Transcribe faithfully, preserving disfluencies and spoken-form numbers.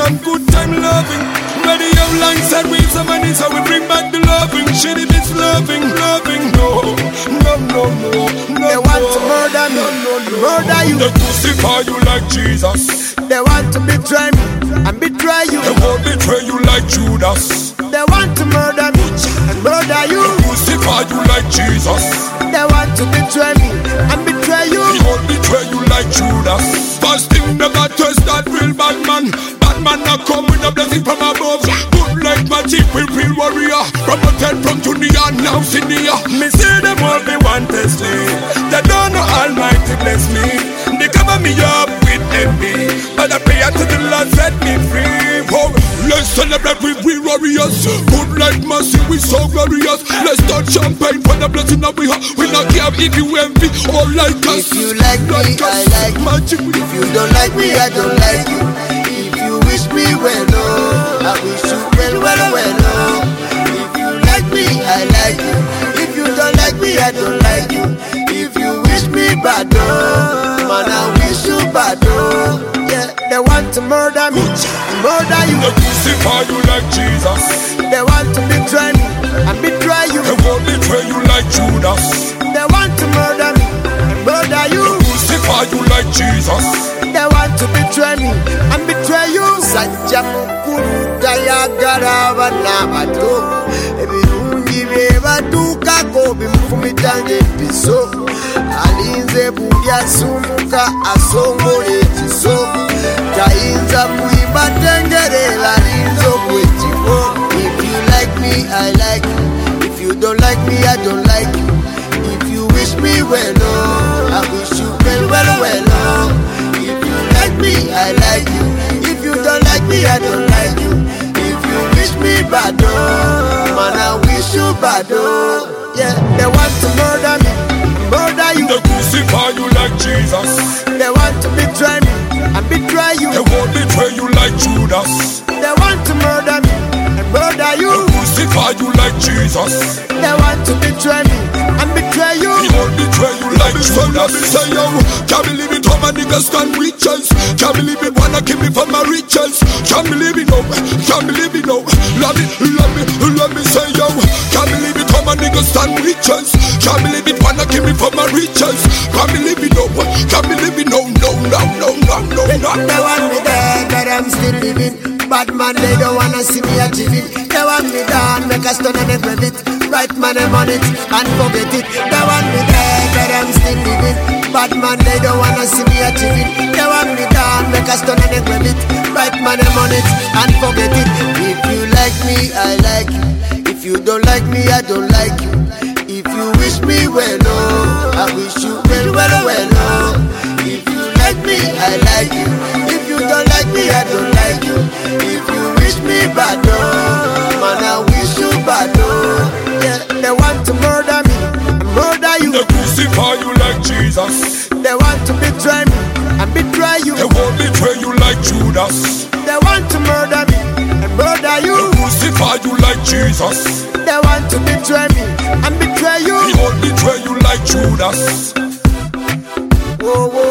some good time loving. Radio line said we some money, so we bring back the loving. Shitty bitch loving, loving. No, no, no, no, no. They want to murder me, no, no, no. murder you. They crucify you like Jesus. They want to betray me and betray you. They won't betray you like Judas. They want to murder me and murder you. They crucify you like Jesus. They want to betray me and betray you. He won't betray you like Judas. Fasting never test that real bad man. Bad man not come with a blessing from above. Good like magic, we real warrior. Promoted from junior, now senior. Me see them all be one testing. They don't know Almighty bless me. They cover me up with envy, but I pray to the Lord set me free. Oh, let's celebrate with real warriors. Good like mercy, we so glorious. Let's start champagne for the blessing that we have. We not care if you envy or like us. If you like me, I like you. Magic. If you don't like me, I don't like you. If you wish me well, oh, I wish you well, well, well, oh. If you like me, I like you. If you don't like me, I don't like you. If you wish me bad, oh, man, I wish you bad, oh. Yeah, they want to murder me, murder you. They crucify you like Jesus. They want to betray me and betray you. They won't betray you like Judas. They want to murder me and murder you. They crucify you like Jesus. They want to betray me and betray you. Sajja mukulu tayagala banabato ebirungi bye batuukako bimufumita ng'empiso. Alinze buli asumuka asongola ekiso. Tayinza kuyimba tengerera alinze ogw'ekigo. If you like me, I like you. If you don't like me, I don't like you. If you wish me well, oh, I wish you well, well, well, oh. If you like me, I like you. If you don't like me, I don't like you. If you wish me bad, oh, man, I wish you bad, oh. Yeah, they want to murder me, murder you. They crucify you like Jesus. They want to betray me and betray you. They won't betray you like Judas. They want to murder me and murder you. They crucify you like Jesus. They want to betray me and betray you. He won't betray you like Judas. Say yo, can't believe it, how my niggas stand riches. Can't believe it, wanna kill me for my riches. Can't believe it, no, can't believe it, no. Let me, let me, let me say yo, can't believe it, how my niggas stand riches. Can't believe it, wanna kill me for my riches. Can't believe it, no, can't believe it, no, no, no, no, no, no, no. They want me dead, but I'm still living. Bad man, they don't wanna see me achieving. They want me down, make a stone and a grab it. Right man, I'm on it and forget it. They want me dead, but I'm still living. Bad man, they don't wanna see me achieving. They want me down, make a stone and a grab it. Right man, I'm on it and forget it. If you like me, I like you. If you don't like me, I don't like you. If you wish me well, oh, I wish you well, well, well, oh. If you like me, I like you. If you don't like me, I don't like you. If you wish me bad, oh, man, I wish you bad, oh. Yeah, they want to murder me and murder you. They crucify you like Jesus. They want to betray me and betray you. They won't betray you like Judas. They want to murder me and murder you. They crucify you like Jesus. They want to betray me and betray you. He won't betray you like Judas. Whoa, whoa.